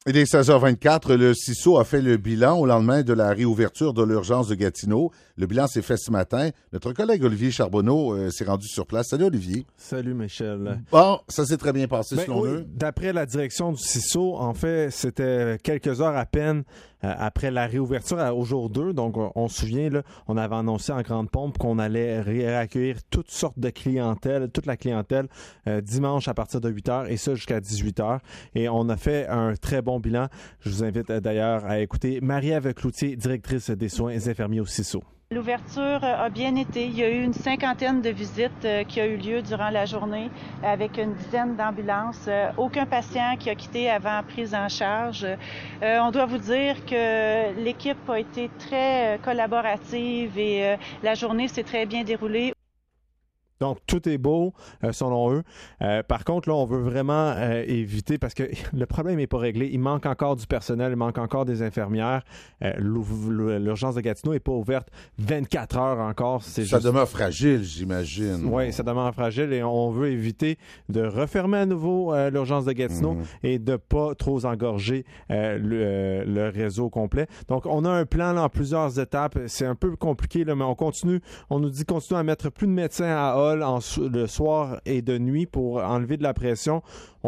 Il est 16h24. Le CISO a fait le bilan au lendemain de la réouverture de l'urgence de Gatineau. Le bilan s'est fait ce matin. Notre collègue Olivier Charbonneau s'est rendu sur place. Salut Olivier. Salut Michel. Bon, ça s'est très bien passé selon eux. D'après la direction du CISO, en fait, c'était quelques heures à peine après la réouverture au jour 2. Donc, on se souvient, là, on avait annoncé en grande pompe qu'on allait réaccueillir toutes sortes de clientèle, toute la clientèle, dimanche à partir de 8h et ça jusqu'à 18h. Et on a fait un très bon bilan. Je vous invite d'ailleurs à écouter Marie-Ève Cloutier, directrice des soins infirmiers au CISO. L'ouverture a bien été. Il y a eu une 50aine de visites qui a eu lieu durant la journée avec une dizaine d'ambulances. Aucun patient qui a quitté avant prise en charge. On doit vous dire que l'équipe a été très collaborative et la journée s'est très bien déroulée. Donc, tout est beau, selon eux. Par contre, là, on veut vraiment éviter, parce que le problème n'est pas réglé. Il manque encore du personnel, il manque encore des infirmières. L'urgence de Gatineau n'est pas ouverte 24 heures encore. Ça demeure fragile, j'imagine. Oui, ça demeure fragile et on veut éviter de refermer à nouveau l'urgence de Gatineau et de ne pas trop engorger le réseau complet. Donc, on a un plan là, en plusieurs étapes. C'est un peu compliqué, là, mais on nous dit continuer à mettre plus de médecins à le soir et de nuit pour enlever de la pression.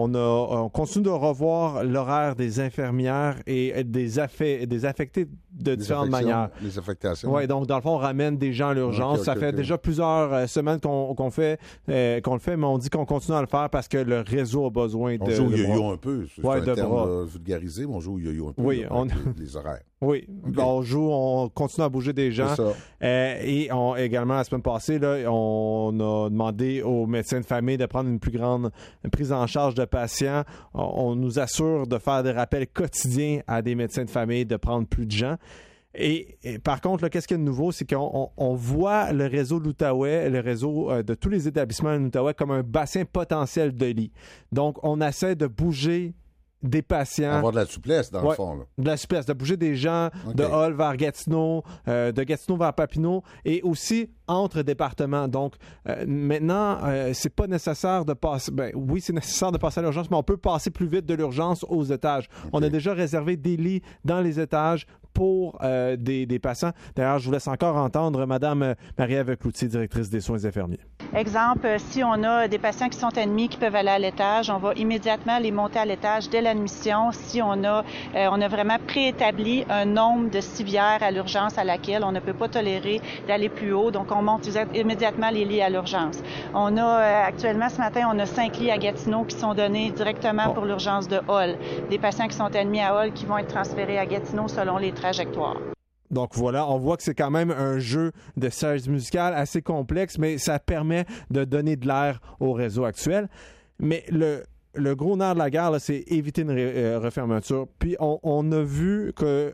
On continue de revoir l'horaire des infirmières et des affectés de différentes manières. Les affectations. Oui, donc dans le fond, on ramène des gens à l'urgence. Ça fait déjà plusieurs semaines qu'on le fait, mais on dit qu'on continue à le faire parce que le réseau a besoin on joue au yo-yo un peu. C'est un terme vulgarisé, mais on joue au yo-yo un peu. Oui, les horaires. Oui, okay. On continue à bouger des gens. Et également, la semaine passée, là, on a demandé aux médecins de famille de prendre une plus grande prise en charge de patients. On nous assure de faire des rappels quotidiens à des médecins de famille, de prendre plus de gens. Et par contre, là, qu'est-ce qu'il y a de nouveau? C'est qu'on voit le réseau de l'Outaouais, le réseau de tous les établissements de l'Outaouais comme un bassin potentiel de lits. Donc, on essaie de bouger des patients. Avoir de la souplesse, dans le fond. Là. De la souplesse, de bouger des gens de Hull vers Gatineau, de Gatineau vers Papineau et aussi entre départements. Donc, maintenant, c'est pas nécessaire de passer... oui, c'est nécessaire de passer à l'urgence, mais on peut passer plus vite de l'urgence aux étages. Okay. On a déjà réservé des lits dans les étages pour des patients. D'ailleurs, je vous laisse encore entendre Mme Marie-Ève Cloutier, directrice des soins infirmiers. Exemple, si on a des patients qui sont admis, qui peuvent aller à l'étage, on va immédiatement les monter à l'étage dès l'admission. Si on a vraiment préétabli un nombre de civières à l'urgence à laquelle on ne peut pas tolérer d'aller plus haut, donc on monte immédiatement les lits à l'urgence. On a actuellement, ce matin, on a 5 lits à Gatineau qui sont donnés directement pour l'urgence de Hull. Des patients qui sont admis à Hull qui vont être transférés à Gatineau selon les trajectoires. Donc voilà, on voit que c'est quand même un jeu de chaises musicales assez complexe, mais ça permet de donner de l'air au réseau actuel. Mais le gros nerf de la guerre, là, c'est éviter une refermeture. Puis on a vu que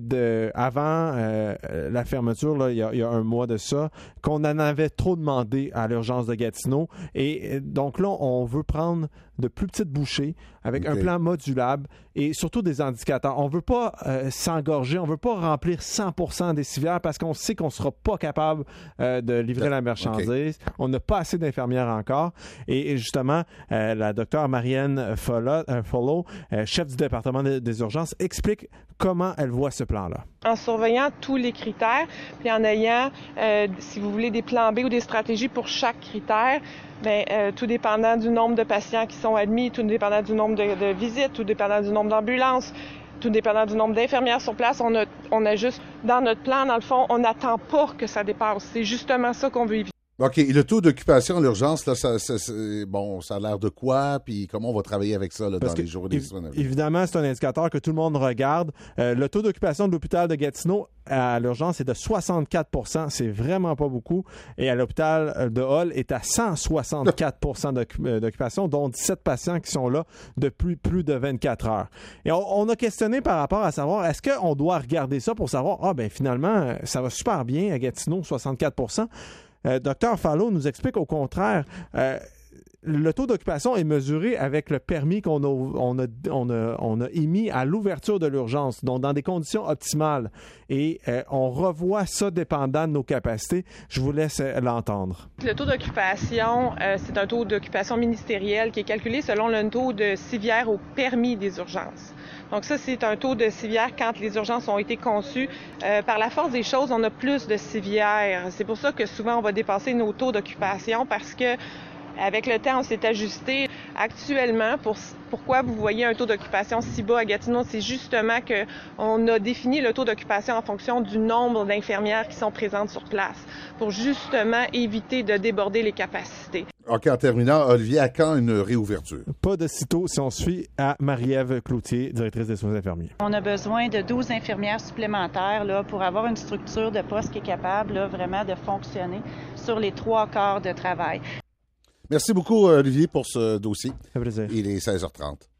avant la fermeture, là, il y a un mois de ça, qu'on en avait trop demandé à l'urgence de Gatineau. Et donc là, on veut prendre de plus petites bouchées avec un plan modulable et surtout des indicateurs. On ne veut pas s'engorger, on ne veut pas remplir 100% des civières parce qu'on sait qu'on ne sera pas capable de livrer la marchandise. On n'a pas assez d'infirmières encore. Et justement, la docteure Marianne Follow, chef du département des urgences, explique comment elle voit ce plan-là. En surveillant tous les critères, puis en ayant, si vous voulez, des plans B ou des stratégies pour chaque critère, tout dépendant du nombre de patients qui sont admis, tout dépendant du nombre de visites, tout dépendant du nombre d'ambulances, tout dépendant du nombre d'infirmières sur place, on a juste, dans notre plan, dans le fond, on n'attend pas que ça dépasse. C'est justement ça qu'on veut éviter. OK. Le taux d'occupation à l'urgence, là, ça a l'air de quoi? Puis comment on va travailler avec ça là, dans les jours et les semaines? Évidemment, c'est un indicateur que tout le monde regarde. Le taux d'occupation de l'hôpital de Gatineau à l'urgence est de 64 %. C'est vraiment pas beaucoup. Et à l'hôpital de Hull est à 164 % d'occupation, dont 17 patients qui sont là depuis plus de 24 heures. Et on a questionné par rapport à savoir, est-ce qu'on doit regarder ça pour savoir, finalement, ça va super bien à Gatineau, 64 %. Dr. Follow nous explique au contraire, le taux d'occupation est mesuré avec le permis qu'on a émis à l'ouverture de l'urgence, donc dans des conditions optimales. Et on revoit ça dépendant de nos capacités. Je vous laisse l'entendre. Le taux d'occupation, c'est un taux d'occupation ministériel qui est calculé selon le taux de civières au permis des urgences. Donc ça, c'est un taux de civière quand les urgences ont été conçues. Par la force des choses, on a plus de civières. C'est pour ça que souvent, on va dépasser nos taux d'occupation parce que avec le temps, on s'est ajusté. Actuellement, pourquoi vous voyez un taux d'occupation si bas à Gatineau, c'est justement qu'on a défini le taux d'occupation en fonction du nombre d'infirmières qui sont présentes sur place pour justement éviter de déborder les capacités. OK, en terminant, Olivier, à quand une réouverture? Pas de sitôt si on suit à Marie-Ève Cloutier, directrice des soins infirmiers. On a besoin de 12 infirmières supplémentaires là, pour avoir une structure de poste qui est capable là, vraiment de fonctionner sur les 3 quarts de travail. Merci beaucoup, Olivier, pour ce dossier. Un plaisir. Il est 16h30.